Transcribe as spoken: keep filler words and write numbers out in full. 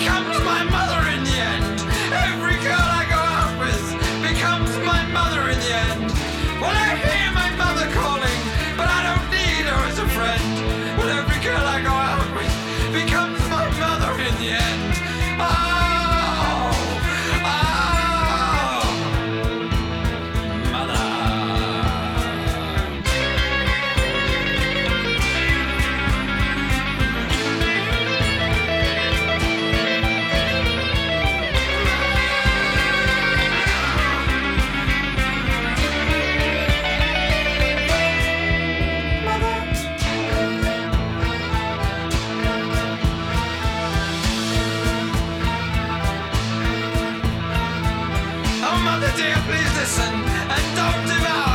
becomes my mother in the end. Every girl I go out with becomes my mother in the end. Well, I hear my mother calling, but I don't need her as a friend. Well, every girl I go out with becomes my mother in the end. Oh, oh, mother. Oh, mother dear, please listen and don't devour